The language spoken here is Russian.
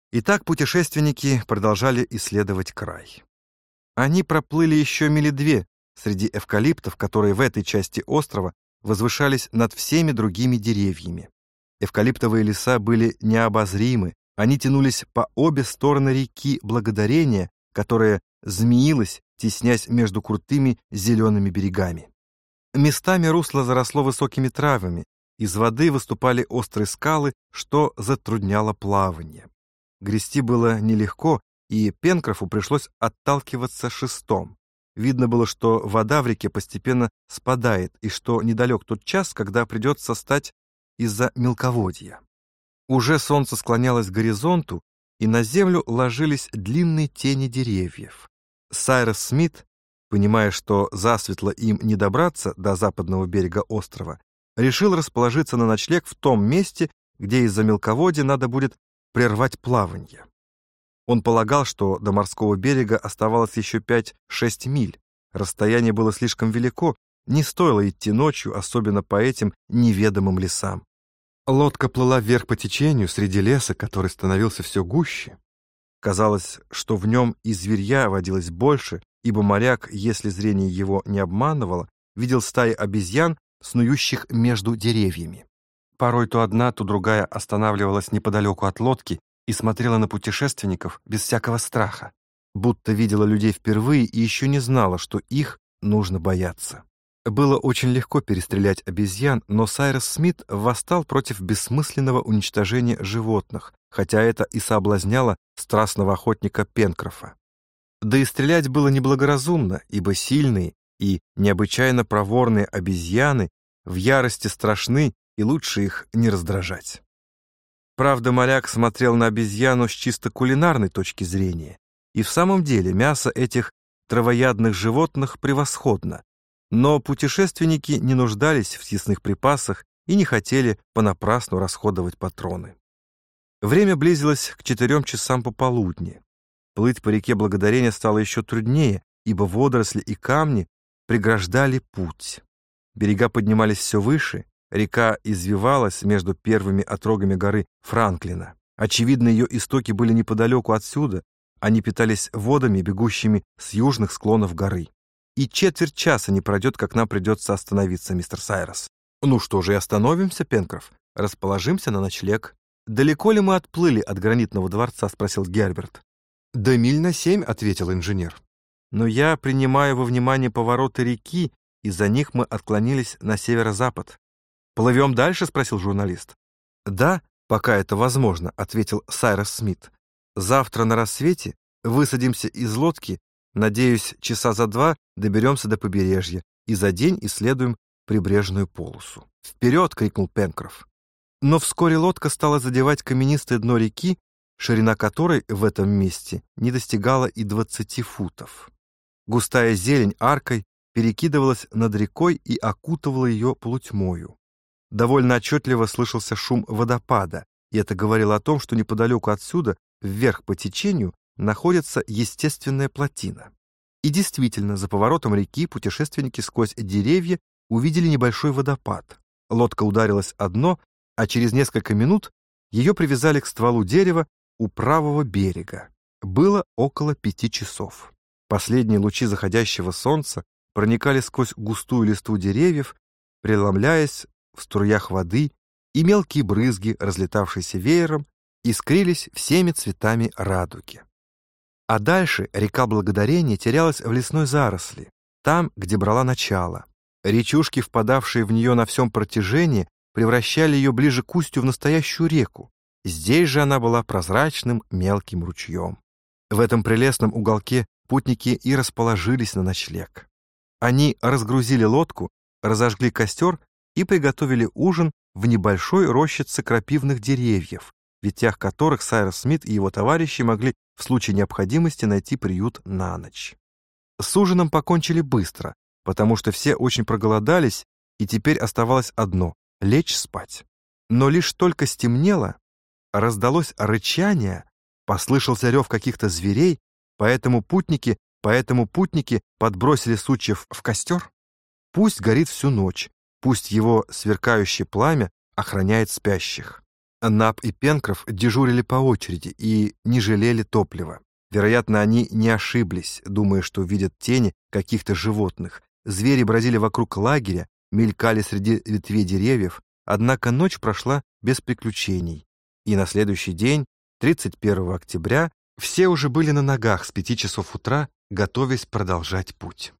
Итак, путешественники продолжали исследовать край. Они проплыли еще мили две среди эвкалиптов, которые в этой части острова возвышались над всеми другими деревьями. Эвкалиптовые леса были необозримы, они тянулись по обе стороны реки Благодарения, которая змеилась, теснясь между крутыми зелеными берегами. Местами русло заросло высокими травами, из воды выступали острые скалы, что затрудняло плавание. Грести было нелегко, и Пенкрофу пришлось отталкиваться шестом. Видно было, что вода в реке постепенно спадает, и что недалек тот час, когда придется стать из-за мелководья. Уже солнце склонялось к горизонту, и на землю ложились длинные тени деревьев. Сайрус Смит, понимая, что засветло им не добраться до западного берега острова, решил расположиться на ночлег в том месте, где из-за мелководья надо будет прервать плавание. Он полагал, что до морского берега оставалось еще 5-6 миль. Расстояние было слишком велико, не стоило идти ночью, особенно по этим неведомым лесам. Лодка плыла вверх по течению среди леса, который становился все гуще. Казалось, что в нем и зверья водилось больше, ибо моряк, если зрение его не обманывало, видел стаи обезьян, снующих между деревьями. Порой то одна, то другая останавливалась неподалеку от лодки и смотрела на путешественников без всякого страха, будто видела людей впервые и еще не знала, что их нужно бояться. Было очень легко перестрелять обезьян, но Сайрус Смит восстал против бессмысленного уничтожения животных, хотя это и соблазняло страстного охотника Пенкрофа. Да и стрелять было неблагоразумно, ибо сильные и необычайно проворные обезьяны в ярости страшны, и лучше их не раздражать. Правда, моряк смотрел на обезьяну с чисто кулинарной точки зрения, и в самом деле мясо этих травоядных животных превосходно, но путешественники не нуждались в съестных припасах и не хотели понапрасну расходовать патроны. Время близилось к 4 часам пополудни. Плыть по реке Благодарения стало еще труднее, ибо водоросли и камни преграждали путь. Берега поднимались все выше, река извивалась между первыми отрогами горы Франклина. Очевидно, ее истоки были неподалеку отсюда, они питались водами, бегущими с южных склонов горы. И четверть часа не пройдет, как нам придется остановиться, мистер Сайрус. Ну что же, и остановимся, Пенкроф. Расположимся на ночлег. Далеко ли мы отплыли от гранитного дворца? Спросил Герберт. Да миль на 7, ответил инженер. Но я принимаю во внимание повороты реки, и за них мы отклонились на северо-запад. «Плывем дальше?» — спросил журналист. «Да, пока это возможно», — ответил Сайрус Смит. «Завтра на рассвете высадимся из лодки, надеюсь, часа за 2 доберемся до побережья и за день исследуем прибрежную полосу». «Вперед!» — крикнул Пенкроф. Но вскоре лодка стала задевать каменистое дно реки, ширина которой в этом месте не достигала и 20 футов. Густая зелень аркой перекидывалась над рекой и окутывала ее полутьмою. Довольно отчетливо слышался шум водопада, и это говорило о том, что неподалеку отсюда, вверх по течению, находится естественная плотина. И действительно, за поворотом реки путешественники сквозь деревья увидели небольшой водопад. Лодка ударилась о дно, а через несколько минут ее привязали к стволу дерева у правого берега. Было около 5 часов. Последние лучи заходящего солнца проникали сквозь густую листву деревьев, преломляясь в струях воды, и мелкие брызги, разлетавшиеся веером, искрились всеми цветами радуги. А дальше река Благодарения терялась в лесной заросли, там, где брала начало. Речушки, впадавшие в нее на всем протяжении, превращали ее ближе к устью в настоящую реку. Здесь же она была прозрачным мелким ручьем. В этом прелестном уголке путники и расположились на ночлег. Они разгрузили лодку, разожгли костер и приготовили ужин в небольшой рощице крапивных деревьев, в ветвях которых Сайрус Смит и его товарищи могли в случае необходимости найти приют на ночь. С ужином покончили быстро, потому что все очень проголодались, и теперь оставалось одно — лечь спать. Но лишь только стемнело, раздалось рычание, послышался рев каких-то зверей, поэтому путники подбросили сучьев в костер. Пусть горит всю ночь, пусть его сверкающее пламя охраняет спящих. Нап и Пенкроф дежурили по очереди и не жалели топлива. Вероятно, они не ошиблись, думая, что видят тени каких-то животных. Звери бродили вокруг лагеря, мелькали среди ветвей деревьев, однако ночь прошла без приключений. И на следующий день, 31 октября, все уже были на ногах с 5 часов утра, готовясь продолжать путь.